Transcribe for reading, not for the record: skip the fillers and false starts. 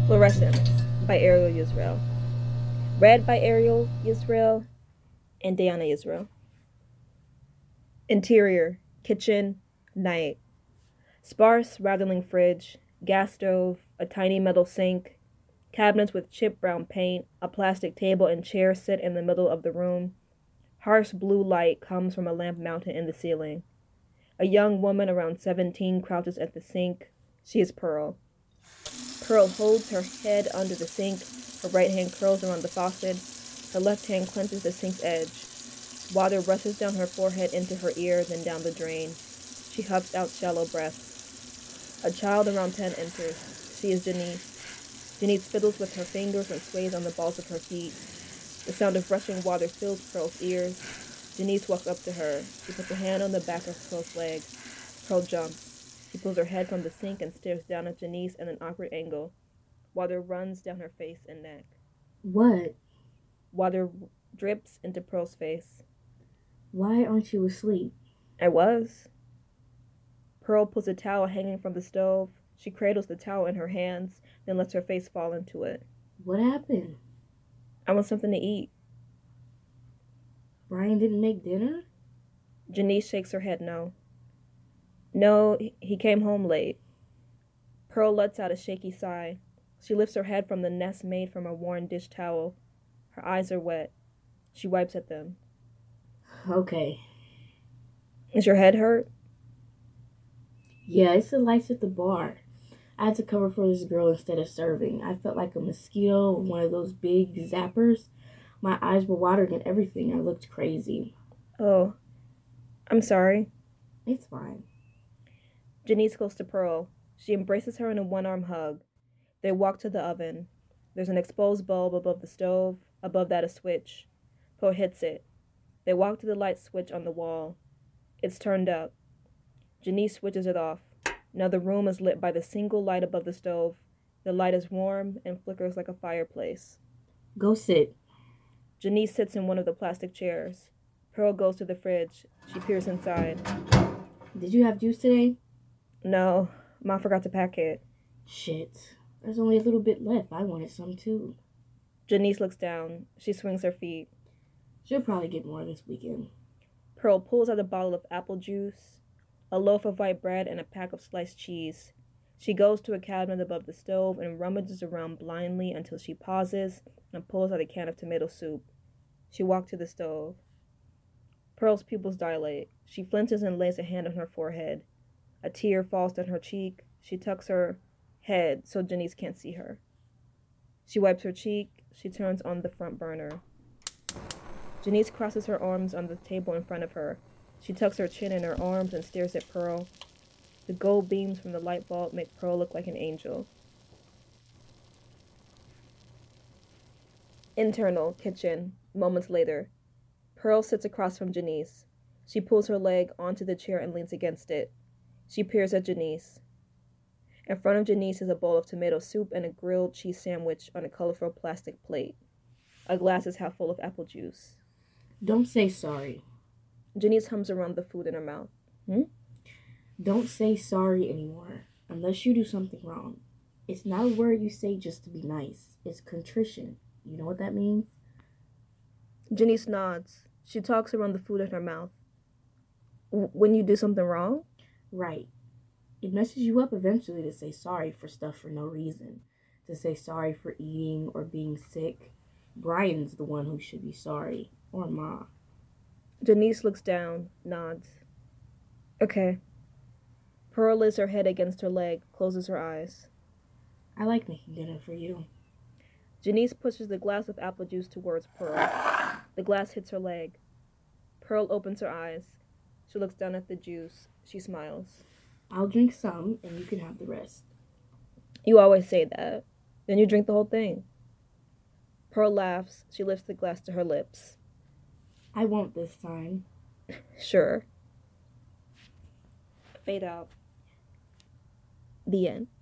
Fluorescence by Ariel Yisrael. Read by Ariel Yisrael and Diana Yisrael. Interior, kitchen, night. Sparse, rattling fridge, gas stove, a tiny metal sink, cabinets with chip brown paint, a plastic table and chair sit in the middle of the room. Harsh blue light comes from a lamp mounted in the ceiling. A young woman around 17 crouches at the sink. She is Pearl. Pearl holds her head under the sink. Her right hand curls around the faucet. Her left hand clenches the sink's edge. Water rushes down her forehead into her ear, then down the drain. She huffs out shallow breaths. A child around 10 enters. She is Janice. Janice fiddles with her fingers and sways on the balls of her feet. The sound of rushing water fills Pearl's ears. Janice walks up to her. She puts a hand on the back of Pearl's leg. Pearl jumps. She pulls her head from the sink and stares down at Janice at an awkward angle. Water runs down her face and neck. What? Water drips into Pearl's face. Why aren't you asleep? I was. Pearl pulls a towel hanging from the stove. She cradles the towel in her hands, then lets her face fall into it. What happened? I want something to eat. Brian didn't make dinner? Janice shakes her head no. No, he came home late. Pearl lets out a shaky sigh. She lifts her head from the nest made from a worn dish towel. Her eyes are wet. She wipes at them. Okay. Is your head hurt? Yeah, it's the lights at the bar. I had to cover for this girl instead of serving. I felt like a mosquito, one of those big zappers. My eyes were watering and everything. I looked crazy. Oh, I'm sorry. It's fine. Janice goes to Pearl. She embraces her in a one-arm hug. They walk to the oven. There's an exposed bulb above the stove. Above that, a switch. Pearl hits it. They walk to the light switch on the wall. It's turned up. Janice switches it off. Now the room is lit by the single light above the stove. The light is warm and flickers like a fireplace. Go sit. Janice sits in one of the plastic chairs. Pearl goes to the fridge. She peers inside. Did you have juice today? No, Mom forgot to pack it. Shit. There's only a little bit left. I wanted some too. Janice looks down. She swings her feet. She'll probably get more this weekend. Pearl pulls out a bottle of apple juice, a loaf of white bread, and a pack of sliced cheese. She goes to a cabinet above the stove and rummages around blindly until she pauses and pulls out a can of tomato soup. She walks to the stove. Pearl's pupils dilate. She flinches and lays a hand on her forehead. A tear falls down her cheek. She tucks her head so Janice can't see her. She wipes her cheek. She turns on the front burner. Janice crosses her arms on the table in front of her. She tucks her chin in her arms and stares at Pearl. The gold beams from the light bulb make Pearl look like an angel. Internal, kitchen, moments later. Pearl sits across from Janice. She pulls her leg onto the chair and leans against it. She peers at Janice. In front of Janice is a bowl of tomato soup and a grilled cheese sandwich on a colorful plastic plate. A glass is half full of apple juice. Don't say sorry. Janice hums around the food in her mouth. Don't say sorry anymore, unless you do something wrong. It's not a word you say just to be nice. It's contrition. You know what that means? Janice nods. She talks around the food in her mouth. When you do something wrong? Right. It messes you up eventually to say sorry for stuff for no reason. To say sorry for eating or being sick. Brian's the one who should be sorry. Or Ma. Janice looks down, nods. Okay. Pearl lays her head against her leg, closes her eyes. I like making dinner for you. Janice pushes the glass of apple juice towards Pearl. The glass hits her leg. Pearl opens her eyes. She looks down at the juice. She smiles. I'll drink some, and you can have the rest. You always say that. Then you drink the whole thing. Pearl laughs. She lifts the glass to her lips. I won't this time. Sure. Fade out. The end.